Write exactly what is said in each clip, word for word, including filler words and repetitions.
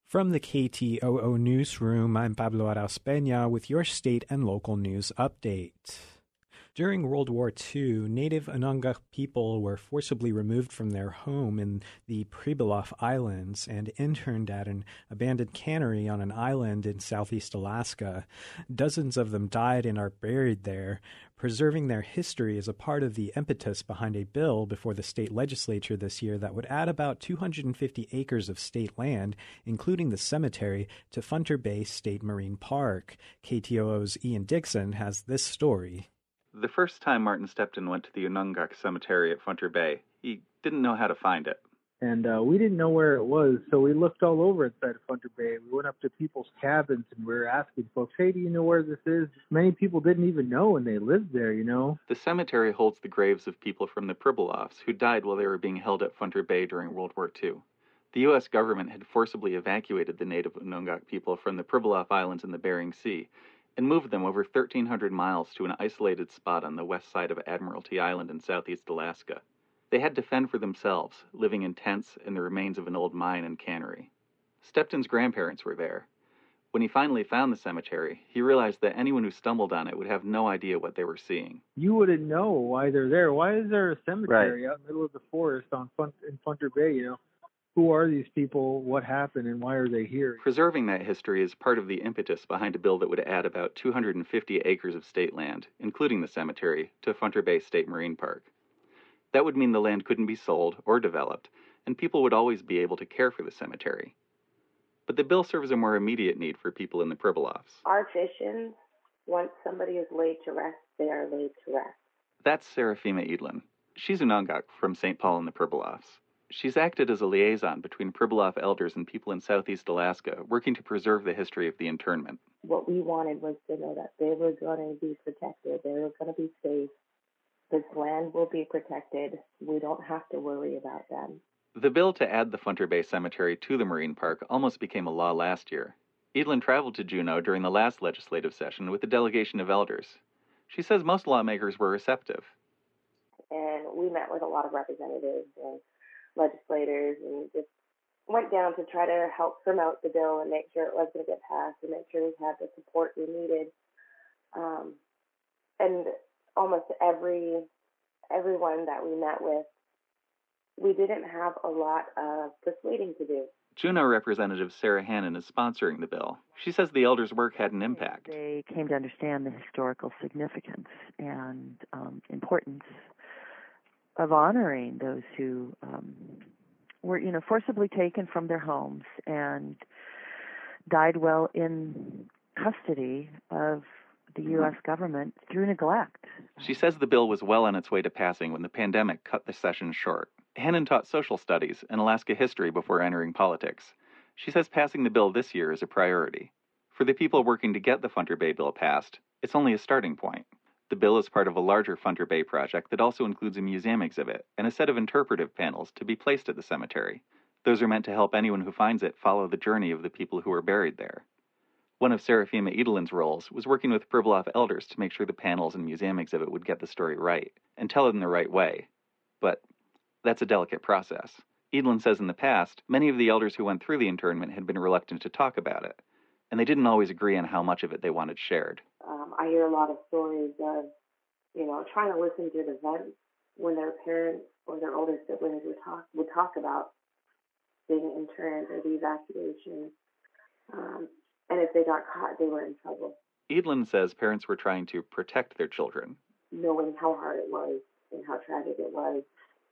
From the K T O O Newsroom, I'm Pablo Arauz-Peña with your state and local news update. During World War Two, native Unangac people were forcibly removed from their home in the Pribilof Islands and interned at an abandoned cannery on an island in southeast Alaska. Dozens of them died and are buried there. Preserving their history is a part of the impetus behind a bill before the state legislature this year that would add about two hundred fifty acres of state land, including the cemetery, to Funter Bay State Marine Park. K T O O's Ian Dixon has this story. The first time Martin Stepton went to the Unangac Cemetery at Funter Bay, he didn't know how to find it. And uh, we didn't know where it was, so we looked all over inside of Funter Bay. We went up to people's cabins and we were asking folks, hey, do you know where this is? Many people didn't even know, and they lived there, you know. The cemetery holds the graves of people from the Pribilofs who died while they were being held at Funter Bay during World War Two. The U S government had forcibly evacuated the native Unangac people from the Pribilof Islands in the Bering Sea and moved them over thirteen hundred miles to an isolated spot on the west side of Admiralty Island in southeast Alaska. They had to fend for themselves, living in tents in the remains of an old mine and cannery. Stepton's grandparents were there. When he finally found the cemetery, he realized that anyone who stumbled on it would have no idea what they were seeing. You wouldn't know why they're there. Why is there a cemetery Right. out in the middle of the forest on Fun- in Funter Bay, you know? Who are these people, what happened, and why are they here? Preserving that history is part of the impetus behind a bill that would add about two hundred fifty acres of state land, including the cemetery, to Funter Bay State Marine Park. That would mean the land couldn't be sold or developed, and people would always be able to care for the cemetery. But the bill serves a more immediate need for people in the Pribilofs. Our Fishins, once somebody is laid to rest, they are laid to rest. That's Serafima Edlin. She's Unangac from Saint Paul in the Pribilofs. She's acted as a liaison between Pribilof elders and people in southeast Alaska, working to preserve the history of the internment. What we wanted was to know that they were going to be protected, they were going to be safe, this land will be protected, we don't have to worry about them. The bill to add the Funter Bay Cemetery to the Marine Park almost became a law last year. Edlin traveled to Juneau during the last legislative session with a delegation of elders. She says most lawmakers were receptive. And we met with a lot of representatives and legislators and just went down to try to help promote the bill and make sure it was going to get passed and make sure we had the support we needed. Um, and almost every everyone that we met with, we didn't have a lot of persuading to do. Juneau Representative Sarah Hannon is sponsoring the bill. She says the elders' work had an impact. They came to understand the historical significance and um, importance of honoring those who um, were, you know, forcibly taken from their homes and died while in custody of the U S government through neglect. She says the bill was well on its way to passing when the pandemic cut the session short. Hannon taught social studies and Alaska history before entering politics. She says passing the bill this year is a priority. For the people working to get the Funter Bay bill passed, it's only a starting point. The bill is part of a larger Funter Bay project that also includes a museum exhibit and a set of interpretive panels to be placed at the cemetery. Those are meant to help anyone who finds it follow the journey of the people who are buried there. One of Serafima Edlin's roles was working with Pribilof elders to make sure the panels and museum exhibit would get the story right and tell it in the right way. But that's a delicate process. Edlin says in the past, many of the elders who went through the internment had been reluctant to talk about it, and they didn't always agree on how much of it they wanted shared. Um, I hear a lot of stories of, you know, trying to listen to the events when their parents or their older siblings would talk would talk about being interned or the evacuation. Um, and if they got caught, they were in trouble. Edlin says parents were trying to protect their children. Knowing how hard it was and how tragic it was,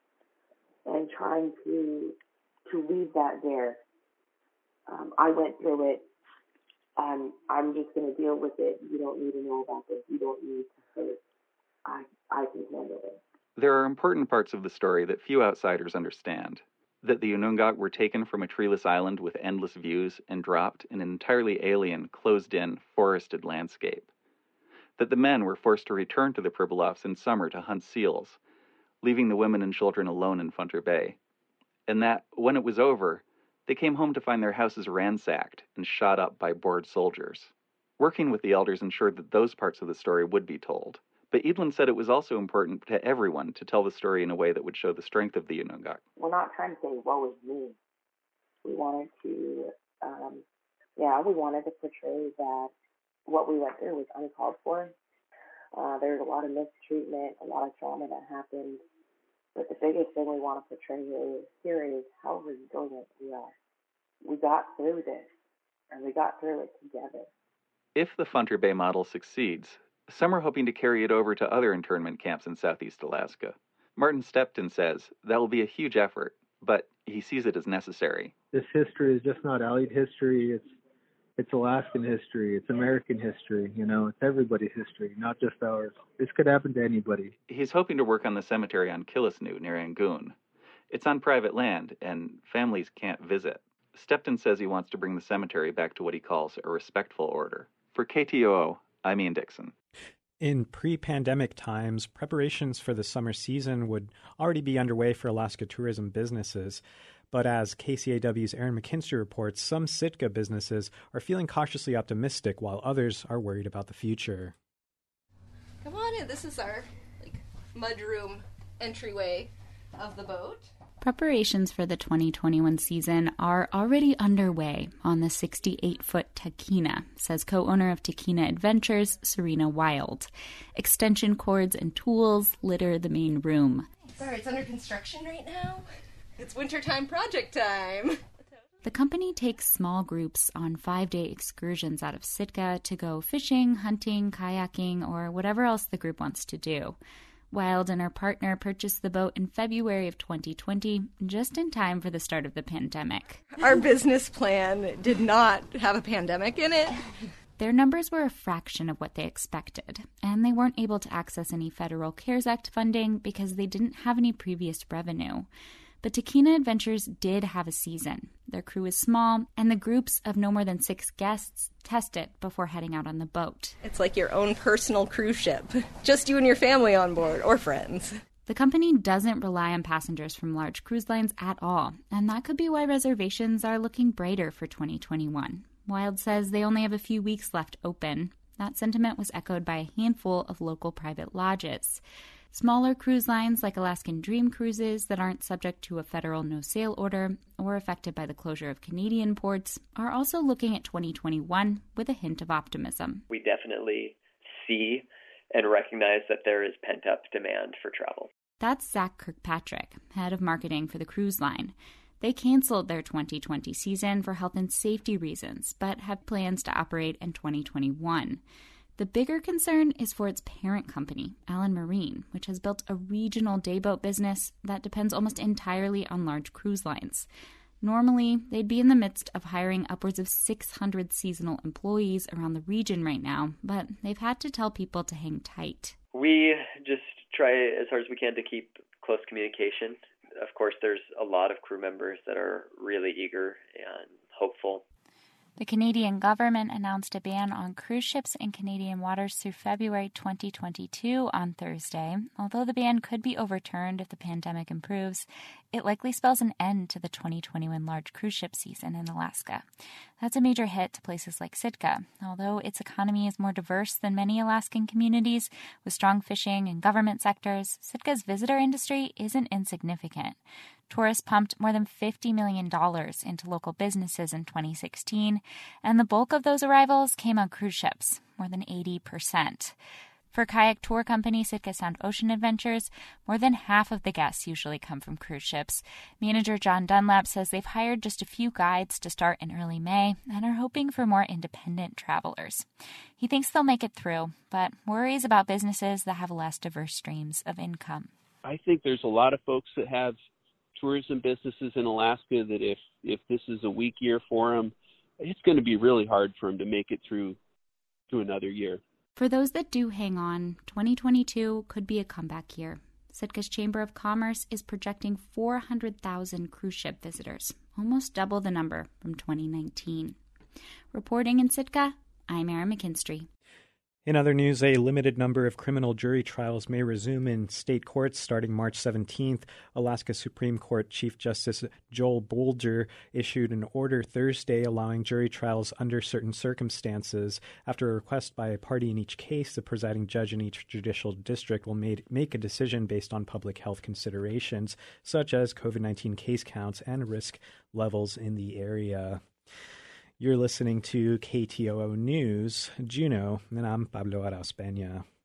and trying to to leave that there. Um, I went through it. Um, I'm just going to deal with it. You don't need to know about this. You don't need to hurt. I, I can handle it. There are important parts of the story that few outsiders understand. That the Unangac were taken from a treeless island with endless views and dropped in an entirely alien, closed-in, forested landscape. That the men were forced to return to the Pribilofs in summer to hunt seals, leaving the women and children alone in Funter Bay. And that, when it was over, they came home to find their houses ransacked and shot up by bored soldiers. Working with the elders ensured that those parts of the story would be told. But Edlin said it was also important to everyone to tell the story in a way that would show the strength of the Unangac. We're not trying to say, woe is me. We wanted to um, yeah, we wanted to portray that what we went through was uncalled for. Uh, there was a lot of mistreatment, a lot of trauma that happened. But the biggest thing we want to portray here, here is how resilient we are. We got through this, and we got through it together. If the Funter Bay model succeeds, some are hoping to carry it over to other internment camps in Southeast Alaska. Martin Stepton says that will be a huge effort, but he sees it as necessary. This history is just not Aleut history. It's it's Alaskan history. It's American history. You know, it's everybody's history, not just ours. This could happen to anybody. He's hoping to work on the cemetery on Killisnoo near Angoon. It's on private land, and families can't visit. Stepton says he wants to bring the cemetery back to what he calls a respectful order. For K T O O, I'm Ian Dixon. In pre-pandemic times, preparations for the summer season would already be underway for Alaska tourism businesses. But as K C A W's Aaron McKinstry reports, some Sitka businesses are feeling cautiously optimistic while others are worried about the future. Come on in. This is our like mudroom entryway of the boat. Preparations for the twenty twenty-one season are already underway on the sixty-eight foot Tahkeena, says co-owner of Tahkeena Adventures, Serena Wild. Extension cords and tools litter the main room. Sorry, it's under construction right now. It's wintertime project time. The company takes small groups on five-day excursions out of Sitka to go fishing, hunting, kayaking, or whatever else the group wants to do. Wild and her partner purchased the boat in February of twenty twenty, just in time for the start of the pandemic. Our business plan did not have a pandemic in it. Their numbers were a fraction of what they expected, and they weren't able to access any federal CARES Act funding because they didn't have any previous revenue. But Tahkeena Adventures did have a season. Their crew is small, and the groups of no more than six guests test it before heading out on the boat. It's like your own personal cruise ship. Just you and your family on board, or friends. The company doesn't rely on passengers from large cruise lines at all, and that could be why reservations are looking brighter for twenty twenty-one. Wild says they only have a few weeks left open. That sentiment was echoed by a handful of local private lodges. Smaller cruise lines like Alaskan Dream Cruises that aren't subject to a federal no-sail order or affected by the closure of Canadian ports are also looking at twenty twenty-one with a hint of optimism. We definitely see and recognize that there is pent-up demand for travel. That's Zach Kirkpatrick, head of marketing for the cruise line. They canceled their twenty twenty season for health and safety reasons, but have plans to operate in twenty twenty-one. The bigger concern is for its parent company, Allen Marine, which has built a regional dayboat business that depends almost entirely on large cruise lines. Normally, they'd be in the midst of hiring upwards of six hundred seasonal employees around the region right now, but they've had to tell people to hang tight. We just try as hard as we can to keep close communication. Of course, there's a lot of crew members that are really eager and hopeful. The Canadian government announced a ban on cruise ships in Canadian waters through February twenty twenty-two on Thursday. Although the ban could be overturned if the pandemic improves, it likely spells an end to the twenty twenty-one large cruise ship season in Alaska. That's a major hit to places like Sitka. Although its economy is more diverse than many Alaskan communities, with strong fishing and government sectors, Sitka's visitor industry isn't insignificant. Tourists pumped more than fifty million dollars into local businesses in twenty sixteen, and the bulk of those arrivals came on cruise ships, more than eighty percent. For kayak tour company Sitka Sound Ocean Adventures, more than half of the guests usually come from cruise ships. Manager John Dunlap says they've hired just a few guides to start in early May and are hoping for more independent travelers. He thinks they'll make it through, but worries about businesses that have less diverse streams of income. I think there's a lot of folks that have tourism businesses in Alaska that if, if this is a weak year for them, it's going to be really hard for them to make it through to another year. For those that do hang on, twenty twenty-two could be a comeback year. Sitka's Chamber of Commerce is projecting four hundred thousand cruise ship visitors, almost double the number from twenty nineteen. Reporting in Sitka, I'm Erin McKinstry. In other news, a limited number of criminal jury trials may resume in state courts starting March seventeenth. Alaska Supreme Court Chief Justice Joel Bolger issued an order Thursday allowing jury trials under certain circumstances. After a request by a party in each case, the presiding judge in each judicial district will made, make a decision based on public health considerations, such as COVID nineteen case counts and risk levels in the area. You're listening to K T O O News, Juneau, and I'm Pablo Arauz Peña.